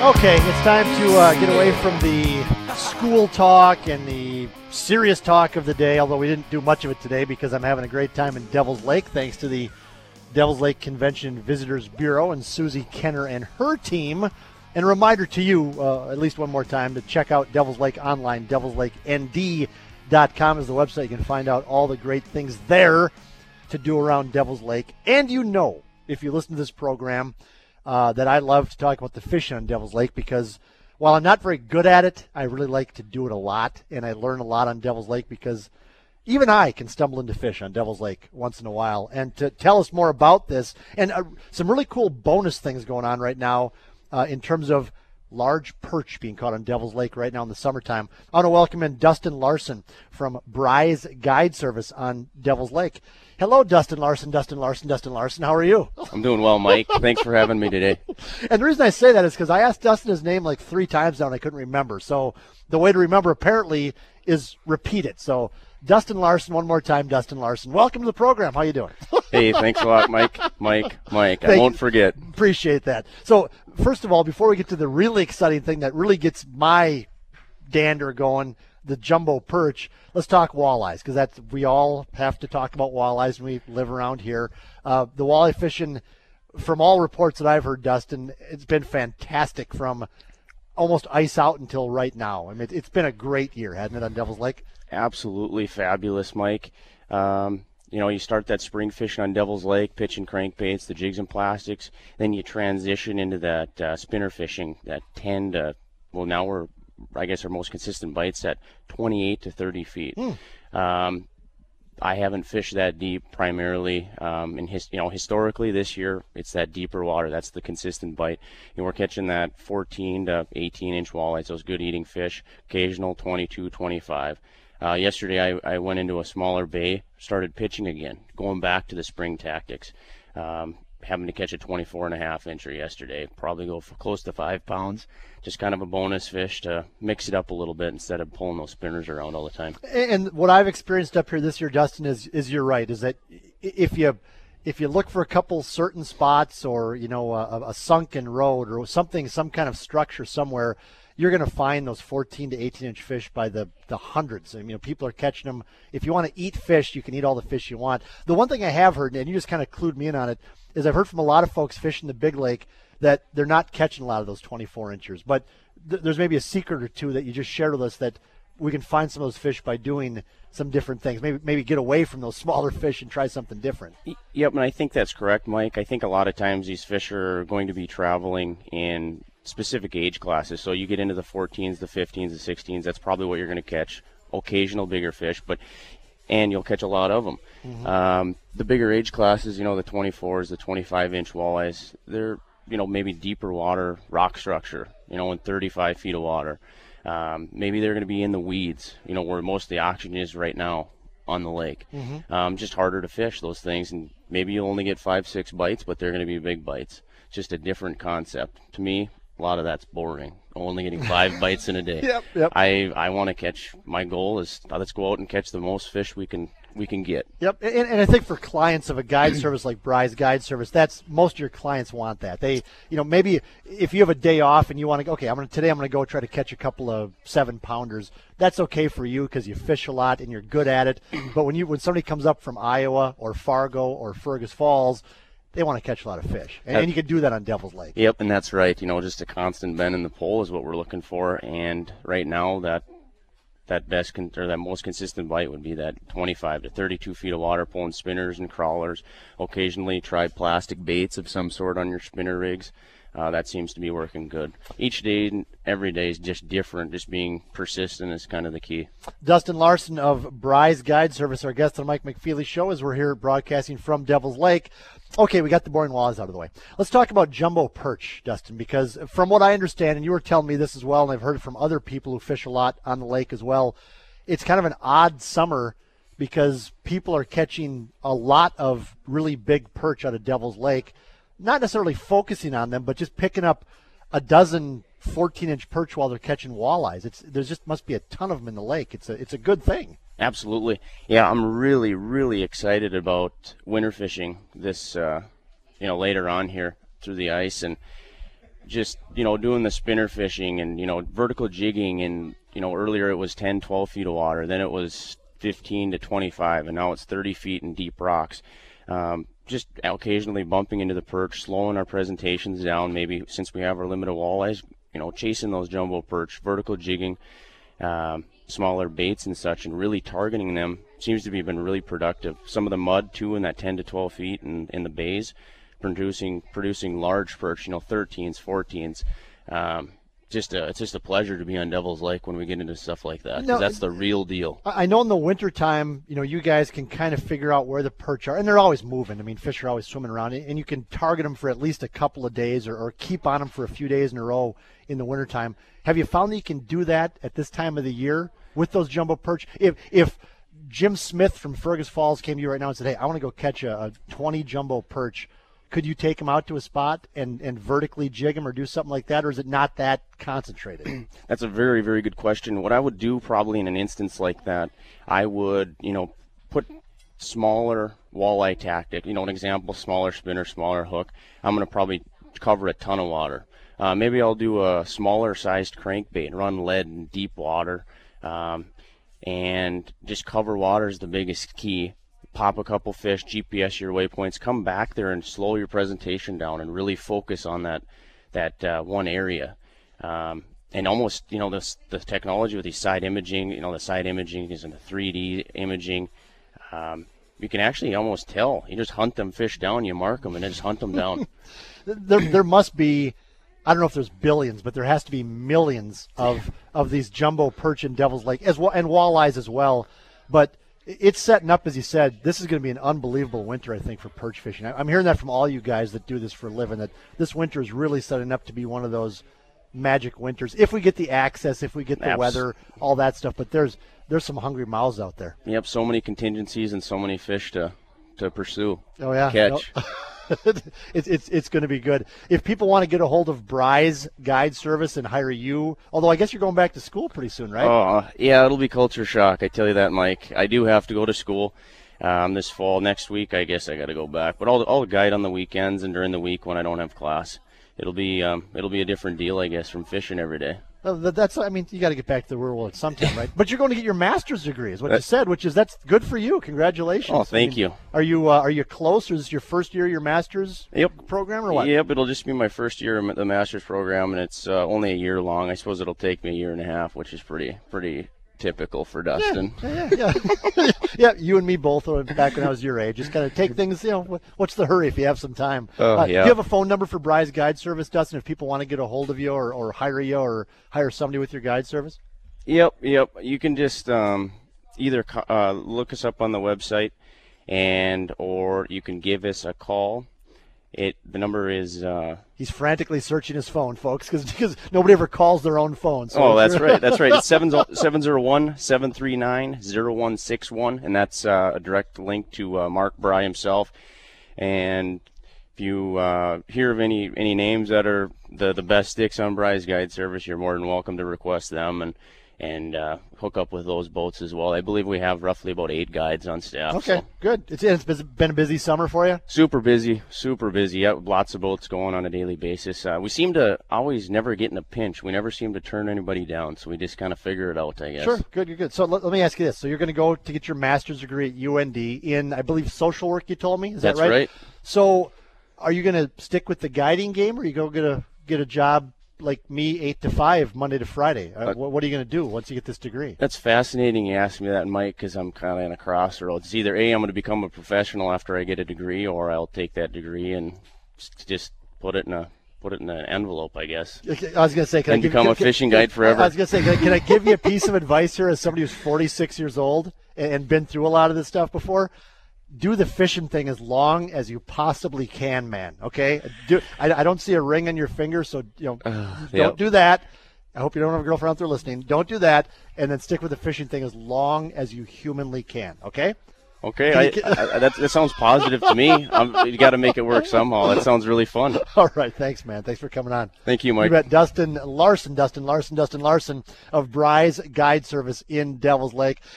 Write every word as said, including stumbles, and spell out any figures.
Okay, it's time to uh, get away from the school talk and the serious talk of the day, although we didn't do much of it today because I'm having a great time in Devil's Lake thanks to the Devil's Lake Convention Visitors Bureau and Susie Kenner and her team. And a reminder to you, uh, at least one more time, to check out Devil's Lake online. devils lake n d dot com is the website. You can find out all the great things there to do around Devil's Lake. And you know, if you listen to this program, Uh, that I love to talk about the fishing on Devil's Lake because while I'm not very good at it, I really like to do it a lot, and I learn a lot on Devil's Lake because even I can stumble into fish on Devil's Lake once in a while. And to tell us more about this, and uh, some really cool bonus things going on right now uh, in terms of large perch being caught on Devil's Lake right now in the summertime. I want to welcome in Dustin Larson from Bry's Guide Service on Devil's Lake. Hello, Dustin Larson, Dustin Larson, Dustin Larson. How are you? I'm doing well, Mike. Thanks for having me today. And the reason I say that is because I asked Dustin his name like three times now and I couldn't remember. So the way to remember apparently is repeat it. So Dustin Larson, one more time, Dustin Larson. Welcome to the program. How you doing? Hey, thanks a lot, Mike. Mike, Mike. Thank I won't forget. Appreciate that. So first of all, before we get to the really exciting thing that really gets my dander going, the jumbo perch, let's talk walleyes because that's we all have to talk about walleyes when we live around here. Uh, the walleye fishing, from all reports that I've heard, Dustin, it's been fantastic from almost ice out until right now. I mean, it's been a great year, hasn't it, on Devil's Lake? Absolutely fabulous, Mike. Um, you know, you start that spring fishing on Devil's Lake, pitching crankbaits, the jigs and plastics, then you transition into that uh, spinner fishing, that ten to, well, now we're I guess our most consistent bites at twenty-eight to thirty feet. Mm. Um, I haven't fished that deep primarily um, in his, you know, historically this year it's that deeper water. That's the consistent bite. And we're catching that fourteen to eighteen inch walleyes, those good eating fish, occasional twenty-two, twenty-five. Uh, yesterday I, I went into a smaller bay, started pitching again, going back to the spring tactics. Um, having to catch a twenty-four and a half incher yesterday, probably go for close to five pounds. Just kind of a bonus fish to mix it up a little bit instead of pulling those spinners around all the time. And what I've experienced up here this year, Dustin, is is you're right, is that if you if you look for a couple certain spots or, you know, a, a sunken road or something, some kind of structure somewhere, you're going to find those fourteen to eighteen inch fish by the, the hundreds. I mean, you know, people are catching them. If you want to eat fish, you can eat all the fish you want. The one thing I have heard, and you just kind of clued me in on it, is I've heard from a lot of folks fishing the big lake that they're not catching a lot of those twenty-four inchers. But th- there's maybe a secret or two that you just shared with us that we can find some of those fish by doing some different things. Maybe maybe get away from those smaller fish and try something different. Yep, and I think that's correct, Mike. I think a lot of times these fish are going to be traveling in specific age classes. So you get into the fourteens, the fifteens, the sixteens, that's probably what you're going to catch. Occasional bigger fish, but and you'll catch a lot of them. Mm-hmm. Um, the bigger age classes, you know, the twenty-fours, the twenty-five inch walleyes, they're, you know, maybe deeper water, rock structure, you know, in thirty-five feet of water. Um, maybe they're going to be in the weeds, you know, where most of the oxygen is right now on the lake. Mm-hmm. Um, just harder to fish those things, and maybe you'll only get five, six bites, but they're going to be big bites. Just a different concept. To me, a lot of that's boring. Only getting five bites in a day. Yep, yep. I, I want to catch. My goal is uh, let's go out and catch the most fish we can we can get. Yep, and, and I think for clients of a guide service like Bry's Guide Service, that's most of your clients want that. They, you know, maybe if you have a day off and you want to go, okay, I'm gonna today I'm gonna go try to catch a couple of seven pounders. That's okay for you because you fish a lot and you're good at it. But when you when somebody comes up from Iowa or Fargo or Fergus Falls, they want to catch a lot of fish, and, and you can do that on Devil's Lake. Yep, and that's right. You know, just a constant bend in the pole is what we're looking for, and right now that that best con- or that most consistent bite would be that twenty-five to thirty-two feet of water, pulling spinners and crawlers. Occasionally, try plastic baits of some sort on your spinner rigs. Uh, that seems to be working good. Each day, every day is just different. Just being persistent is kind of the key. Dustin Larson of Bry's Guide Service, our guest on the Mike McFeely Show, as we're here broadcasting from Devil's Lake. Okay, we got the boring walleyes out of the way. Let's talk about jumbo perch, Dustin, because from what I understand, and you were telling me this as well, and I've heard it from other people who fish a lot on the lake as well, it's kind of an odd summer because people are catching a lot of really big perch out of Devil's Lake, not necessarily focusing on them, but just picking up a dozen fourteen-inch perch while they're catching walleyes. It's there just must be a ton of them in the lake. It's a it's a good thing. Absolutely. Yeah, I'm really, really excited about winter fishing this, uh, you know, later on here through the ice. And just, you know, doing the spinner fishing and, you know, vertical jigging, and, you know, earlier it was ten, twelve feet of water, then it was fifteen to twenty-five, and now it's thirty feet in deep rocks. Um, just occasionally bumping into the perch, slowing our presentations down, maybe since we have our limited walleyes, you know, chasing those jumbo perch, vertical jigging, um, smaller baits and such, and really targeting them seems to be been really productive. Some of the mud too in that ten to twelve feet in, in the bays, producing producing large perch, you know, thirteens, fourteens. Um, just a, it's just a pleasure to be on Devil's Lake when we get into stuff like that, because No, that's the real deal. I know in the wintertime, you know, you guys can kind of figure out where the perch are, and they're always moving. I mean, fish are always swimming around, and you can target them for at least a couple of days, or, or keep on them for a few days in a row in the wintertime. Have you found that you can do that at this time of the year with those jumbo perch? If if Jim Smith from Fergus Falls came to you right now and said, hey, I want to go catch a, a twenty jumbo perch, could you take him out to a spot and, and vertically jig him or do something like that, or is it not that concentrated? That's a very, very good question. What I would do probably in an instance like that, I would, you know, put smaller walleye tactic, you know, an example, smaller spinner, smaller hook. I'm going to probably cover a ton of water. Uh, maybe I'll do a smaller sized crankbait, run lead in deep water, um, and just cover water is the biggest key. Pop a couple fish, G P S your waypoints, come back there and slow your presentation down and really focus on that that uh, one area. Um, and almost, you know, this, the technology with these side imaging, you know, the side imaging is in the three D imaging. Um, you can actually almost tell. You just hunt them fish down, you mark them, and then just hunt them down. there, there must be, I don't know if there's billions, but there has to be millions of of these jumbo perch in Devil's Lake, as well, and walleyes as well. But it's setting up, as you said, this is going to be an unbelievable winter, I think, for perch fishing. I'm hearing that from all you guys that do this for a living, that this winter is really setting up to be one of those magic winters. If we get the access, if we get the Abs- weather, all that stuff. But there's there's some hungry mouths out there. Yep, so many contingencies and so many fish to, to pursue. Oh, yeah. Catch. Nope. it's it's it's going to be good. If people want to get a hold of Bry's Guide Service and hire you, although I guess you're going back to school pretty soon, right? Oh, yeah, it'll be culture shock. I tell you that, Mike. I do have to go to school um, this fall. Next week, I guess I got to go back. But I'll I'll guide on the weekends and during the week when I don't have class. It'll be um, it'll be a different deal, I guess, from fishing every day. Uh, That's, I mean, you got to get back to the real world sometime, right? But you're going to get your master's degree, is what That- you said, which is, that's good for you. Congratulations. Oh, thank I mean, you. Are you uh, are you close, or is this your first year of your master's Yep. program, or what? Yep, it'll just be my first year of the master's program, and it's uh, only a year long. I suppose it'll take me a year and a half, which is pretty pretty typical for Dustin. Yeah, yeah, yeah. Yeah, you and me both, uh, back when I was your age. Just kind of take things, you know, wh- what's the hurry if you have some time? Oh, uh, yeah. Do you have a phone number for Bry's Guide Service, Dustin, if people want to get a hold of you or, or hire you or hire somebody with your guide service? Yep, yep. You can just um, either co- uh, look us up on the website, and or you can give us a call. It the number is. Uh, He's frantically searching his phone, folks, because nobody ever calls their own phone. So oh, if that's you're- right. That's right. It's seven zero one, seven three nine, zero one six one, and that's uh, a direct link to uh, Mark Bry himself. And if you uh, hear of any any names that are the the best sticks on Bry's Guide Service, you're more than welcome to request them and and uh, hook up with those boats as well. I believe we have roughly about eight guides on staff. Okay, so. good. It's, it's been a busy summer for you? Super busy, super busy. Yeah, lots of boats going on a daily basis. Uh, we seem to always never get in a pinch. We never seem to turn anybody down, so we just kind of figure it out, I guess. Sure, good, good, good. So let, let me ask you this. So you're going to go to get your master's degree at U N D in, I believe, social work, you told me? Is That's that right? right. So are you going to stick with the guiding game, or are you going to get a job like me, eight to five, Monday to Friday? Uh, Uh, what, what are you going to do once you get this degree? That's fascinating you asked me that, Mike, because I'm kind of in a crossroads. It's either A, I'm going to become a professional after I get a degree, or I'll take that degree and s- just put it in a put it in an envelope, I guess. I was going to say, can And I give, become can, a fishing guide forever. I was going to say, can I, can I give you a piece of advice here as somebody who's forty-six years old and, and been through a lot of this stuff before? Do the fishing thing as long as you possibly can, man. Okay? Do, I, I don't see a ring on your finger, so you know, Uh, don't yep. do that. I hope you don't have a girlfriend out there listening. Don't do that, and then stick with the fishing thing as long as you humanly can. Okay? Okay, I, I, that, that sounds positive to me. I'm, you got to make it work somehow. That sounds really fun. All right. Thanks, man. Thanks for coming on. Thank you, We Mike. met Dustin Larson, Dustin Larson, Dustin Larson of Bry's Guide Service in Devil's Lake.